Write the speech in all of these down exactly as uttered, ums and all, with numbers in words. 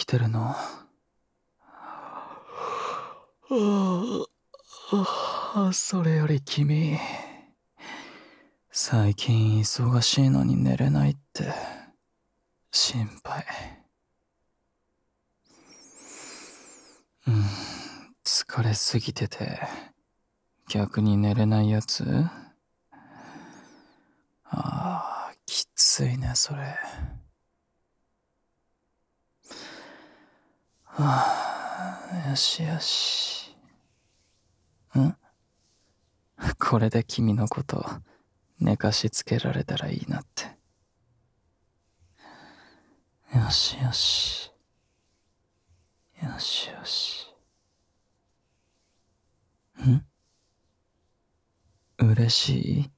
てるの？ああ、それより君、最近忙しいのに寝れないって心配。うん、疲れすぎてて逆に寝れないやつ？ああ、きついねそれ。はあ、よしよし。んこれで君のこと寝かしつけられたらいいなって。よしよし。よしよし。ん嬉しい？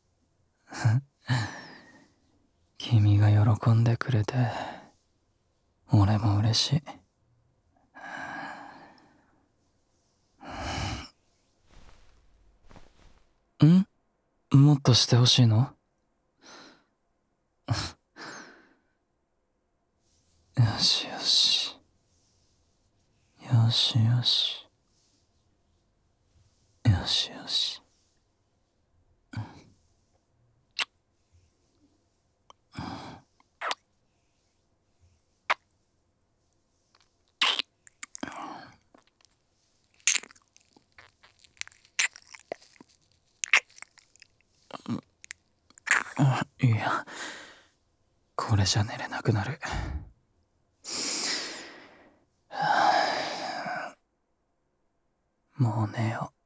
君が喜んでくれて俺も嬉しい。んもっとしてほしいの？よしよし。よしよし。よしよし。いや、これじゃ寝れなくなる。もう寝よう。